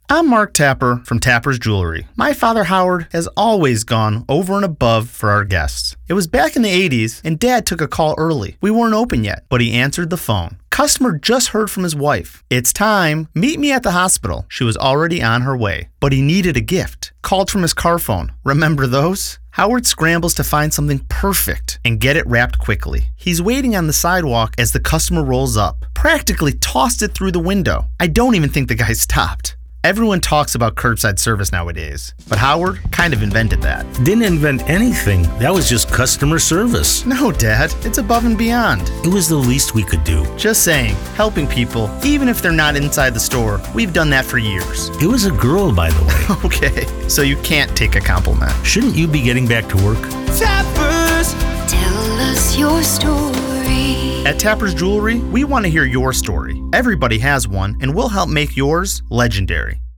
I'm Mark Tapper from Tapper's Jewelry. My father Howard has always gone over and above for our guests. It was back in the 80s and Dad took a call early. We weren't open yet, but he answered the phone. Customer just heard from his wife. It's time. Meet me at the hospital. She was already on her way, but he needed a gift. Called from his car phone. Remember those? Howard scrambles to find something perfect and get it wrapped quickly. He's waiting on the sidewalk as the customer rolls up. Practically tossed it through the window. I don't even think the guy stopped. Everyone talks about curbside service nowadays, but Howard kind of invented that. Didn't invent anything. That was just customer service. No, Dad, it's above and beyond. It was the least we could do. Just saying, helping people, even if they're not inside the store, we've done that for years. It was a girl, by the way. Okay, so you can't take a compliment. Shouldn't you be getting back to work? Tappers, tell us your story. At Tapper's Jewelry, we want to hear your story. Everybody has one, and we'll help make yours legendary.